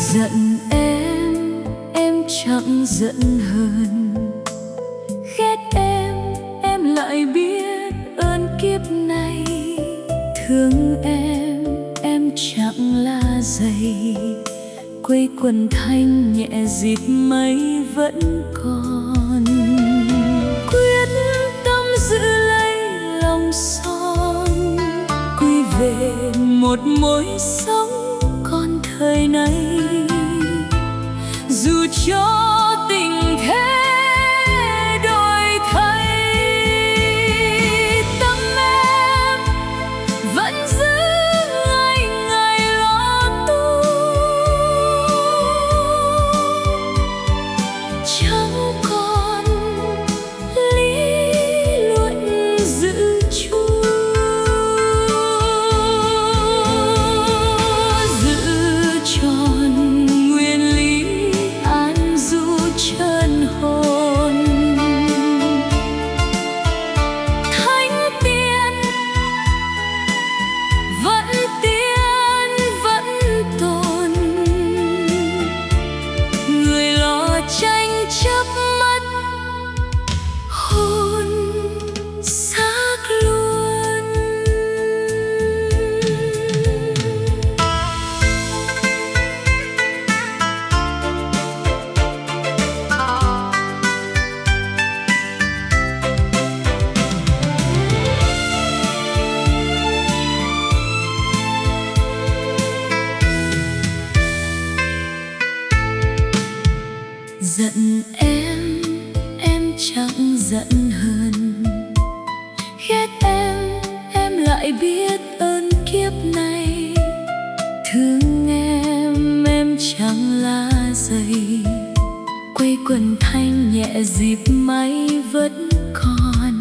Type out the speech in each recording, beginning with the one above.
Giận em chẳng giận hờn. Ghét em lại biết ơn kiếp này. Thương em chẳng la dày. Quây quần thanh nhẹ dịp mây vẫn còn. Quyết tâm giữ lấy lòng son, quy về một mối sống còn thời nay. Dù cho tình thế đổi thay, tâm em vẫn giữ ngày ngày lo tu. Chẳng còn lý luận giữ chu, giữ tròn nguyên lý an du chân hồn. Thánh tiên vẫn tồn, người lo tranh chấp mất hồn xác luôn. Giận em chẳng giận hờn. Ghét em lại biết ơn kiếp này. Thương em chẳng la dày. Quây quần thanh nhẹ dịp máy vẫn còn.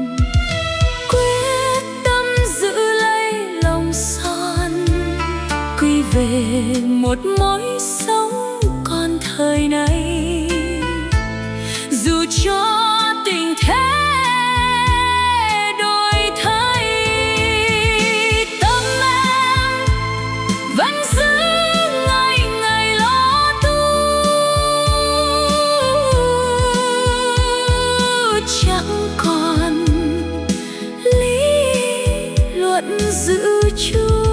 Quyết tâm giữ lấy lòng son, quy về một mối sống còn thời nay. Dù cho tình thế đổi thay, tâm em vẫn giữ ngày ngày lo tu. Chẳng còn lý luận giữ chu.